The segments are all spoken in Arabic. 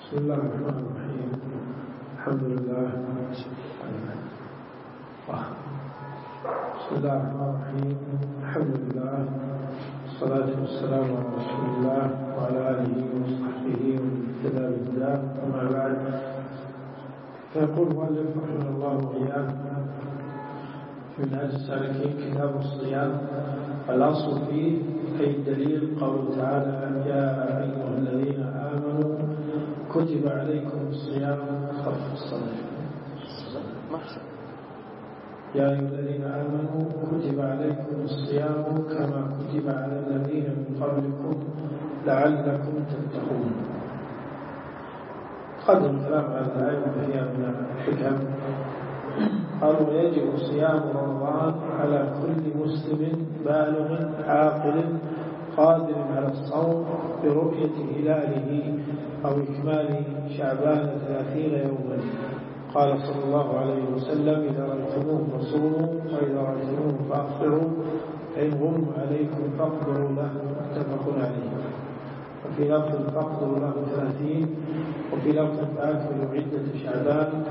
بسم الله الرحمن الرحيم. الحمد لله. بسم الله الرحمن الرحيم. الحمد لله والصلاة والسلام على رسول الله وعلى آله وصحبه ومن اهتدى بهداه. أما بعد، فيقول المؤلف رحمه الله وإياه في منهاج السالكين كتاب الصيام. الأصل فيه أي الدليل قوله تعالى: يا أيها الذين آمنوا كتب عليكم الصيام خف الصلاة. يا أيها الذين آمنوا كتب عليكم الصيام كما كتب على الذين من قبلكم لعلكم تتقون. قدم الكلام على الآية وهي من الحكم. قالوا: يجب صيام رمضان على كل مسلم بالغ عاقل قادر على الصوم برؤية هلاله أو إكمال شعبان 30 يوما. قال صلى الله عليه وسلم: إذا رأيتموه فصوموا، وإذا رأيتموه فأفطروا، فإن غم عليكم فاقدروا له. متفق عليه. وفي لفظ فاقدروا له 30، وفي لفظ فأكملوا عدة شعبان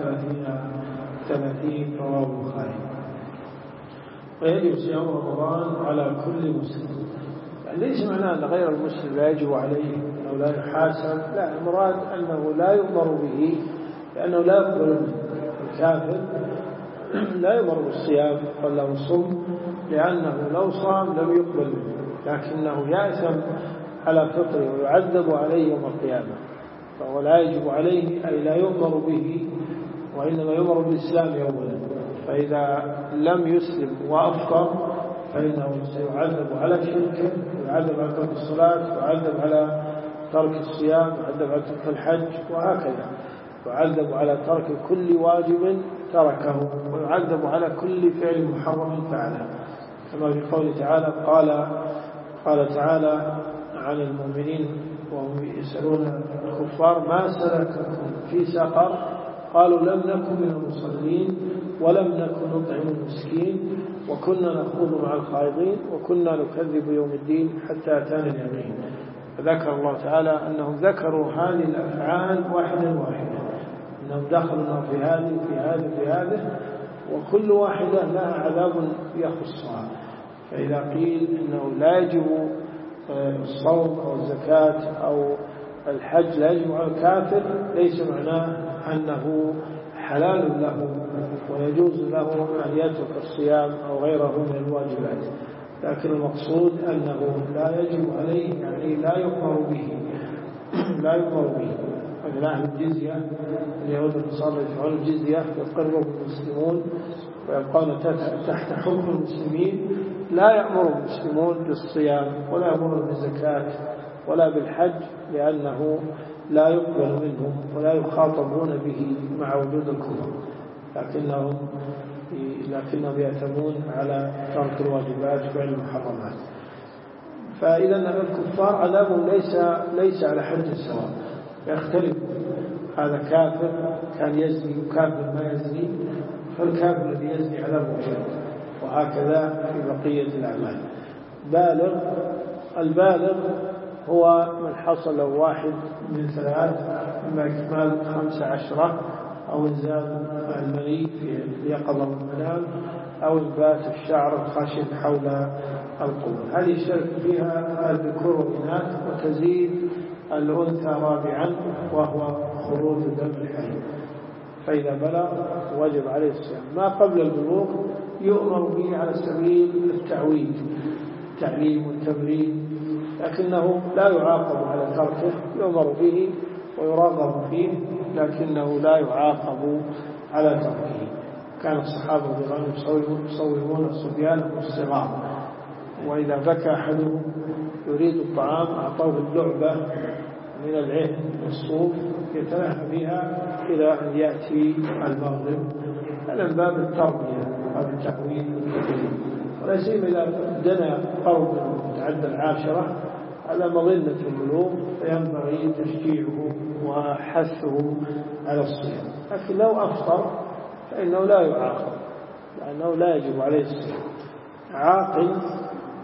30 رواه البخاري. ويجب صيام رمضان على كل مسلم. يعني ليس معناه أن غير المسلم لا يجب عليه أو لا يحاسب، لا، المراد أنه لا يؤمر به لأنه لا يقبل منه. الكافر لا يؤمر بالصيام قال له صم، لأنه لو صام لم يقبل منه، لكنه يأثم على فطره ويعذب عليه يوم القيامة. فهو لا يجب عليه أي لا يؤمر به، وإنما يؤمر بالإسلام أولا. فإذا لم يسلم وأفطر فإنه سيعذب على شركه، ويعذب على ترك الصلاة، ويعذب على ترك الصيام، ويعذب على ترك الحج، وهكذا. يعذب على ترك كل واجب تركه، ويعذب على كل فعل محرم فعله، كما في قوله تعالى: قال تعالى عن المؤمنين وهم يسألون الكفار: ما سلككم في سقر؟ قالوا: لم نكن من المصلين ولم نكن نطعم المسكين وكنا نخوض مع الخائضين وكنا نكذب يوم الدين حتى أتانا اليقين. فذكر الله تعالى أنهم ذكروا هذه الأفعال واحدة، أنهم دخلوا في هذه في هذه في هذه، وكل واحدة لها عذاب يخصها. فإذا قيل إنه لا يجب الصوم أو الزكاة أو الحج لا يجب على الكافر، ليس معناه أنه حلال له ويجوز له أن يترك الصيام أو غيره من الواجبات، لكن المقصود أنه لا يجب عليه، يعني لا يؤمر به. مثل أهل الجزية، اليهود والنصارى يدفعون الجزية يقرهم المسلمون ويبقون تحت حكم المسلمين. لا يأمر المسلمون بالصيام ولا يأمر بالزكاة ولا بالحج، لأنه لا يقبل منهم ولا يخاطبون به مع وجود الكفر، لكنهم يأتمون على ترك الواجبات وفعل المحرمات. فإذا الكفار عذابهم ليس على حد سواء، يختلف. هذا كافر كان يزني وكافر ما يزني، فالكافر الذي يزني عذابه أشد، وهكذا في بقية الأعمال. البالغ هو من حصل واحد من ثلاث: إما إكمال 15 أو إنزال المني في اليقظة والمنام، أو إنبات الشعر الخشن حول القبور. هذه يشترك فيها الذكور والإناث، وتزيد الأنثى رابعا وهو خروج دم الحيض. فإذا بلغ وجب عليه الصيام. ما قبل البلوغ يؤمر به على سبيل التعويد، التعليم والتمرين، لكنه لا يعاقب على تركه، يؤمر به ويراغب فيه، لكنه لا يعاقب على تركه. كان الصحابة رضي الله عنهم يصومون الصبيان والصغار، وإذا بكى أحدهم يريد الطعام أعطوه اللعبة من العهن والصوف يتلاهى بها إلى أن يأتي المغرب. هذا من باب التربية، باب التعويد والتدريب، ولا سيما إذا دنا قرب تعدى 10، هذا مظنة البلوغ، فينبغي تشجيعه وحثه على الصيام. لكن لو أفطر فإنه لا يعاقب، لأنه لا يجب عليه الصيام. عاقل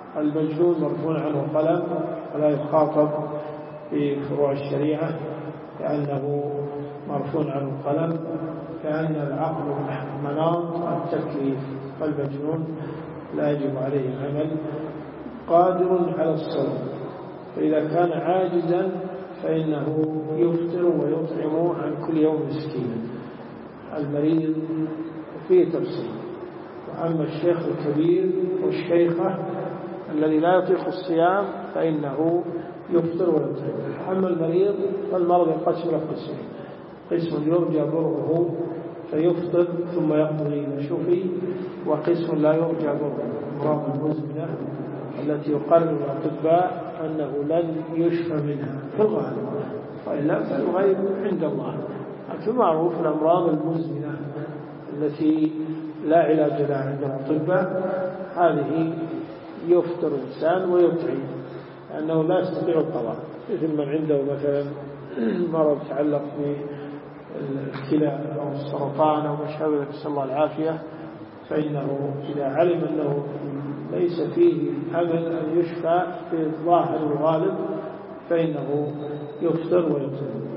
المجنون مرفوع عنه القلم ولا يخاطب في فروع الشريعة، كأنه مرفوع عن القلم، كأن العقل مناط التكليف، فالمجنون لا يجب عليه العمل. قادر على الصوم، فإذا كان عاجزا فإنه يفطر ويطعم عن كل يوم مسكينا. المريض فيه تفصيل. وأما الشيخ الكبير والشيخة الذي لا يطيق الصيام فإنه يفطر ويطعم. أما المريض فالمرض ينقسم إلى قسمين: قسم يرجى برؤه فيفطر ثم يقضي ما شفي، وقسم لا يرجى برؤه، أمراض المزمنة التي يقرر الأطباء أنه لن يشفى منها في الغالب، وإلا فالغيب عند الله. لكن معروف الأمراض المزمنة التي لا علاج لها عند الأطباء هذه يفطر الإنسان ويطعم، لأنه لا يستطيع القضاء، مثل من عنده مثلا مرض يتعلق بالكلى أو السرطان أو ما شابه، نسأل الله العافية، فإنه إذا علم أنه ليس فيه أمل أن يشفى في الظاهر الغالب فإنه يفطر ويطعم.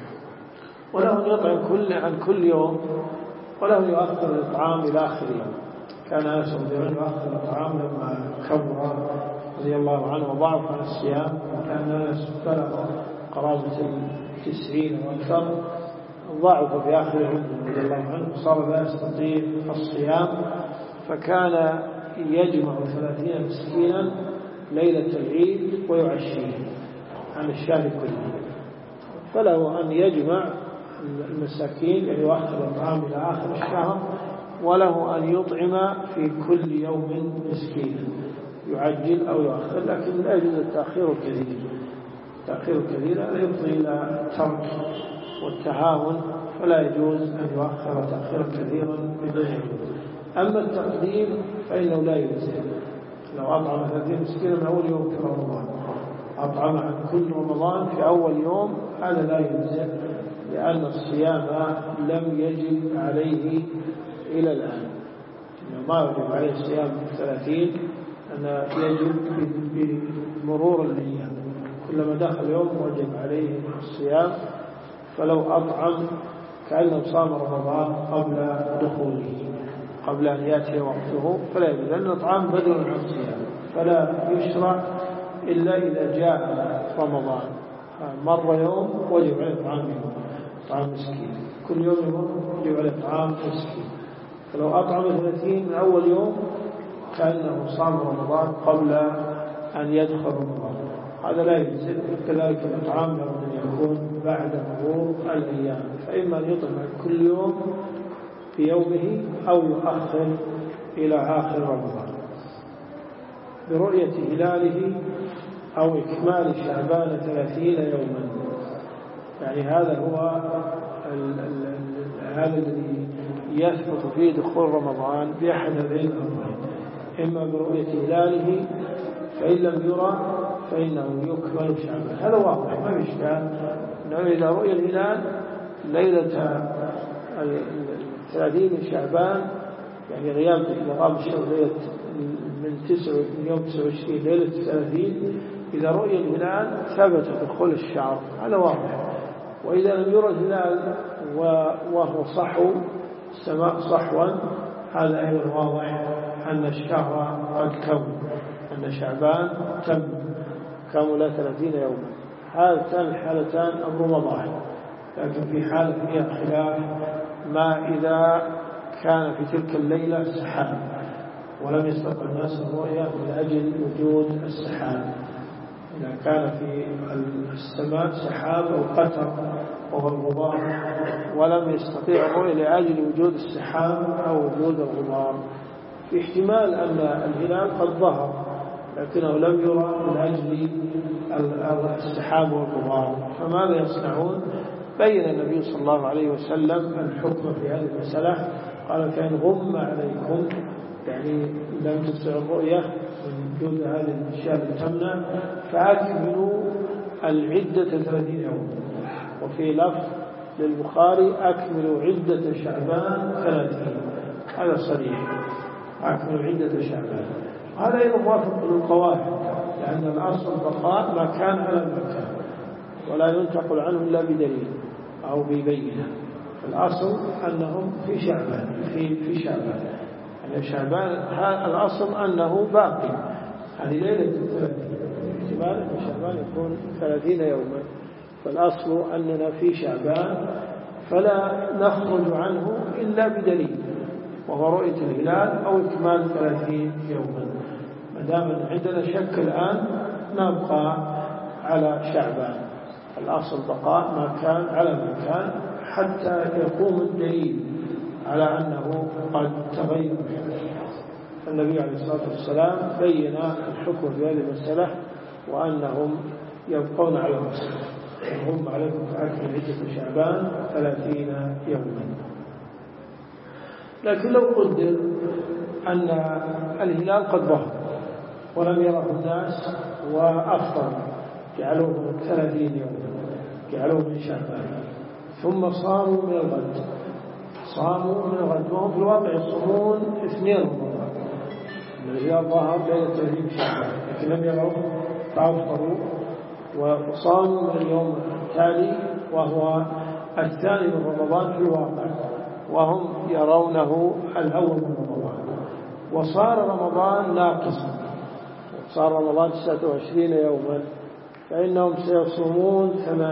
وله أن يطعم عن كل يوم، وله يؤخر الإطعام إلى آخر يوم. كان أنس رضي الله عنه يؤخر الإطعام لما كبر رضي الله عنه وضعف عن الصيام، وكان أنس بلغ قرابة 90 وأكثر، ضعف في آخر عمره رضي الله عنه، وصار لا يستطيع الصيام، فكان يجمع 30 مسكينا ليلة العيد ويعشيه عن الشهر كله. فله أن يجمع المساكين، يعني يؤخر الطعام إلى آخر الشهر، وله أن يطعم في كل يوم مسكينا، يعجل أو يؤخر، لكن لا يجوز التأخير الكثير. التأخير الكثير لا يفضي إلى الترك والتهاون، فلا يجوز أن يؤخر تأخيرا كثيرا بدون يجوز. أما التقديم فإنه لا يجزئ. لو أطعم 30 مسكينا من أول يوم في رمضان، أطعم عن كل رمضان في أول يوم، هذا لا يجزئ، لأن الصيام لم يجب عليه إلى الآن. ما يجب عليه الصيام 30، أن يجب بمرور الأيام، كلما دخل يوم وجب عليه الصيام. فلو أطعم كأنه صام رمضان قبل دخوله، قبل أن يأتي وقته، فلا يجوز، لأن الإطعام بدل عن الصيام، فلا يشرع إلا إذا جاء رمضان. مر يوم وجب عليه طعام مسكين، كل يوم يجب عليه طعام مسكين. فلو أطعم 30 من أول يوم كأنه صام رمضان قبل أن يدخل رمضان، هذا لا يجوز. كذلك الإطعام لابد أن يكون بعد مرور الأيام، فإما أن يطعم كل يوم في يومه أو يؤخر إلى آخر رمضان برؤية هلاله، أو إكمال شعبان 30 يوما. يعني هذا هو هذا الذي يثبت فيه دخول رمضان بأحد هذين الأمرين: إما برؤية هلاله، فإن لم يرى فإنه يكمل شعبان. هذا واضح ما يشكال، أنه إذا رؤي الهلال ليلة 30 من شعبان، يعني غياب غاب الشهر ليلة من يوم 29 ليلة 30، إذا رؤي الهلال ثبت دخول الشهر، هذا واضح. وإذا لم يرى الهلال وهو صحو السماء صحوا، هذا أيضا واضح أن الشهر قد كمل، أن شعبان كمل 30 يوما. هاتان الحالتان أمر واضح، لكن في حالة فيها خلاف: ما إذا كان في تلك الليلة سحاب ولم يستطع الناس الرؤية من أجل وجود السحاب، إذا كان في السماء سحاب أو قطر وهو الغبار ولم يستطيع الرؤية لأجل وجود السحاب أو وجود الغبار، في احتمال أن الهلال قد ظهر لكنه لم يرى من أجل السحاب والغبار، فماذا يصنعون؟ بين النبي صلى الله عليه وسلم الحكم في هذه المسألة، قال: فإن غم عليكم، يعني لم تستطيعوا الرؤية من وجود هذه الأشياء التي تمنع، فأكملوا العدة 30 يوم. وفي لفظ للبخاري: أكملوا عدة شعبان 30. هذا صريح، أكملوا عدة شعبان. هذا أيضا موافق للقواعد، لأن الأصل بقاء ما كان على ما كان، ولا ينتقل عنه إلا بدليل أو ببينة. الأصل أنهم في شعبان في شعبان يعني شعبان الأصل أنه باقي، هذه ليلة 30 احتمال أن شعبان يكون 30 يوما، فالأصل أننا في شعبان فلا نخرج عنه إلا بدليل وهو رؤية الهلال أو إكمال 30 يوما. ما دام عندنا شك الآن نبقى على شعبان، الأصل بقاء ما كان على ما كان حتى يقوم الدليل على أنه قد تغير. النبي عليه الصلاة والسلام بين الحكم في هذه المسألة وأنهم يبقون على المسألة، هم عليكم فأكمل عدة شعبان 30 يوما. لكن لو قدر أن الهلال قد ظهر ولم يره الناس وأفطر جعلوه 30 يوما، جعلوه من شعبان، ثم صاموا من الغد، وهم في الواقع يصومون 2 رمضان. الهلال ظهر ليلة 30 شعبان لكن لم يروا فأفطروا وصاموا من اليوم التالي وهو 2 من رمضان في الواقع، وهم يرونه الأول من رمضان، وصار رمضان ناقصا، صار رمضان 29 يوما، فإنهم سيصومون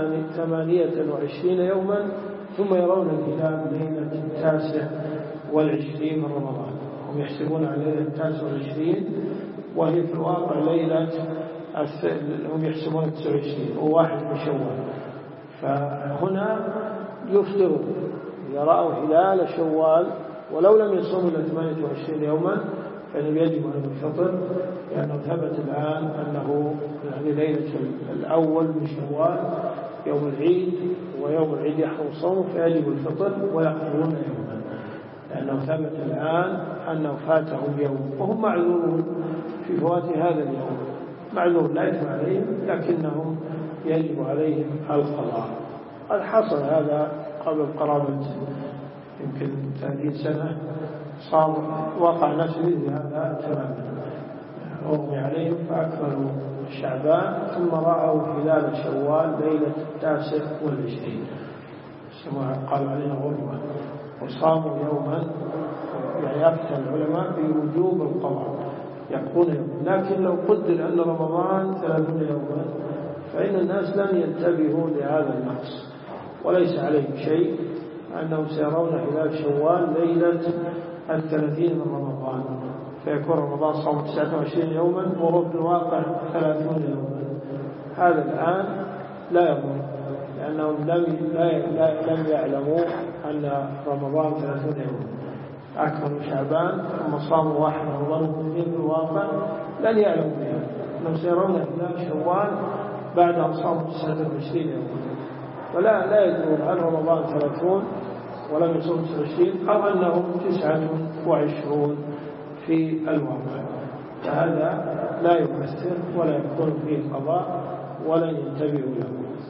28 يوما ثم يرون الهلال ليلة 29 من رمضان. هم يحسبون على ليلة 29 وهي في الواقع ليلة هم يحسبون 29 وواحد من شوال، فهنا يفطرون إذا رأوا هلال شوال ولو لم يصوموا إلا 28 يوما فإنه يجب أن الفطر، لأنه ثبت الآن أنه يعني ليلة الأول من شوال يوم العيد، ويوم العيد يحرم صومه فيجب الفطر ويقضون يوما، لأنه ثبت الآن أنه فاتهم يوم وهم معذورون في فوات هذا اليوم، معذور لا يثم عليهم لكنهم يجب عليهم القضاء. قد حصل هذا قبل قرابة يمكن 30 سنة، صار وقع نفس مثل هذا تماما، أغمي عليهم فأكملوا شعبان ثم رأوا هلال شوال ليلة 29 قالوا علينا غربة وصاموا يوما. يعني أفتى العلماء بوجوب القضاء يقول يوم، لكن لو قدر أن رمضان 30 يوما فإن الناس لم ينتبهوا لهذا النقص وليس عليهم شيء أنهم سيرون هلال شوال ليلة 30 من رمضان، فيكون رمضان صوم 29 يوما وهو في الواقع 30 يوما. هذا الآن لا يضر لأنهم لم يعلموا أن رمضان 30 يوما، أكملوا شعبان ثم صاموا 1 رمضان في الواقع لن يعلموا بها، أنهم سيرون هلال شوال بعد أن صاموا 29 يوما، فلا يدرون هل رمضان 30 ولم يصوم 29 أو أنهم 29 في الواقع، فهذا لا يؤثر ولا يكون فيه قضاء ولن ينتبهوا له.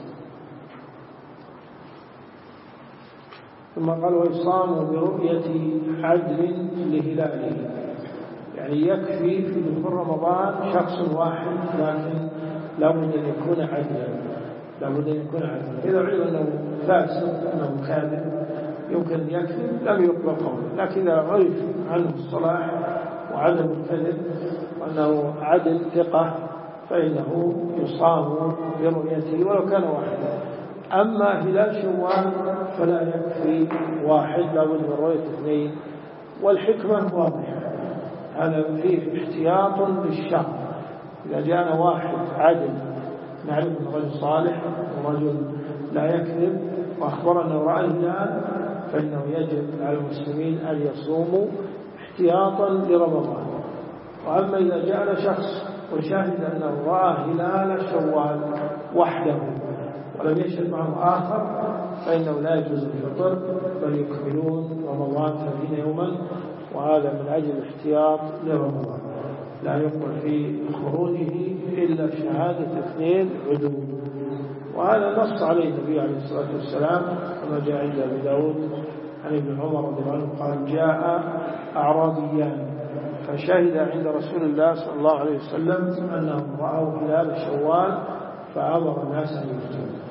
ثم قال ويصام برؤية عدل لهلاله، يعني يكفي في دخول رمضان شخص واحد لكن لابد أن يكون عدلا، إذا علم أنه فاسق أنه كاذب يمكن أن يكذب لم يقبل قوله، لكن إذا عرف عنه الصلاح وعدم الكذب وأنه عدل ثقة فإنه يصام برؤيته ولو كان واحدا. أما هلال شوال فلا يكفي واحد، لابد من رؤية 2، والحكمة واضحة، هذا فيه احتياط للشر. إذا جاءنا واحد عدل نعرف أنه رجل صالح ورجل لا يكذب وأخبر أنه رأى الهلال فإنه يجب على المسلمين أن يصوموا احتياطا لرمضان. وأما إذا جاءنا شخص وشاهد أنه رأى هلال شوال وحده ولم يشهد معه آخر فإنه لا يجوز الفطر بل يكملون رمضان 30 يوما، وهذا من أجل الاحتياط لرمضان، لا يقبل في خروجه إلا شهادة 2 عدول. وهذا نص عليه النبي عليه الصلاة والسلام كما جاء عند أبي داود عن ابن عمر رضي الله عنه قال جاء أعرابيان فشهد عند رسول الله صلى الله عليه وسلم أنهم رأوا هلال شوال فأمر الناس أن يفتوا،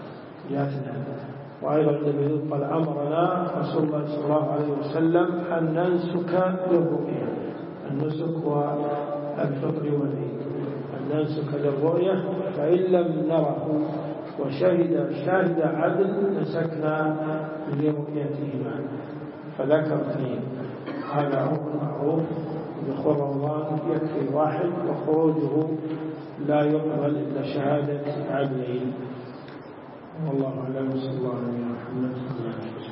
جاءتنا. وأيضا النبي قال أمرنا رسول الله صلى الله عليه وسلم أن ننسك للرؤية، النسك والفطر والعيد، أن ننسك للرؤية، فإن لم نره وشهد شاهد عدل نسكنا لرؤيتهما. فذكر اثنين، هذا أمر معروف دخول رمضان يكفي واحد، وخروجه لا يقبل إلا شهادة عدلين. والله أعلم. صلى الله عليه وسلم.